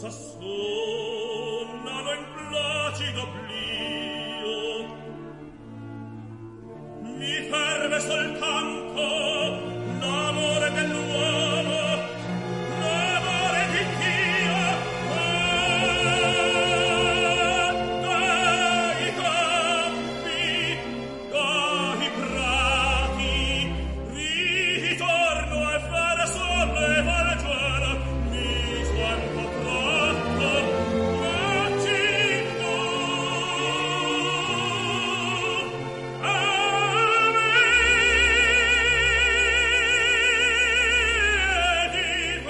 s'assonnano in placido oblio. Mi ferme soltanto l'amore dell'uomo, l'amore di Dio. Dai campi, dai prati, ritorno e fare solleva leggera, mi sento tratto, facendo a me di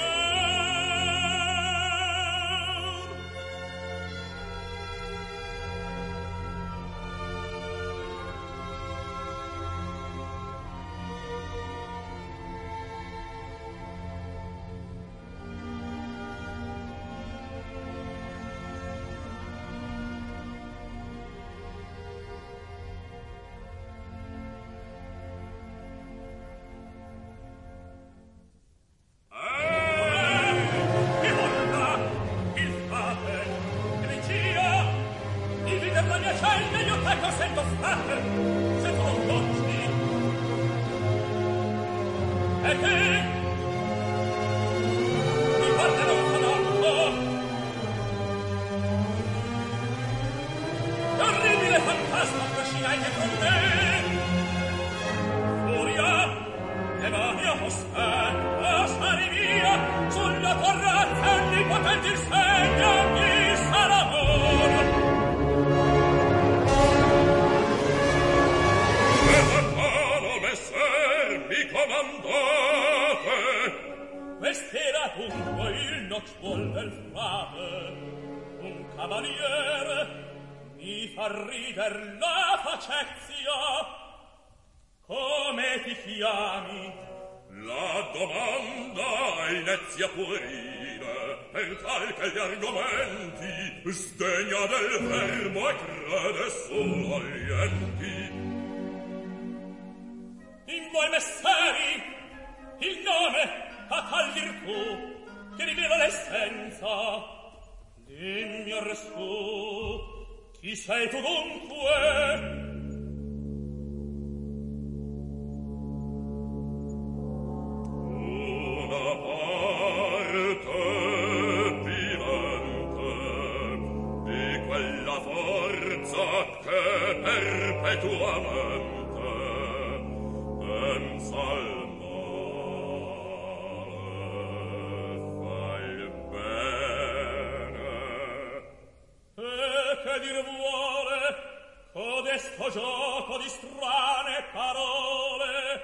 il fate, che vincia, il vider la mia scella, io te consento fate, se tu non conosci. E che mi guarda non fanallo, l'orribile fantasma trascinai che con me, furia, e mania cospetta, sari via, sulla terrazza onnipotente il segno mi sarà ora. E lontano, messer, mi comandate. Quest'era dunque il nocciuol del frate, un cavaliere mi fa rider la facezia. Come ti chiami? La domanda è inezia puerile, per tal che gli argomenti sdegna del verbo e crede solo agli enti. In voi messeri il nome ha tal virtù che rivela l'essenza. Dimmi arrestù, chi sei tu dunque? Perpetuamente pensa al male, fai il bene. E che dir vuole codesto gioco di strane parole?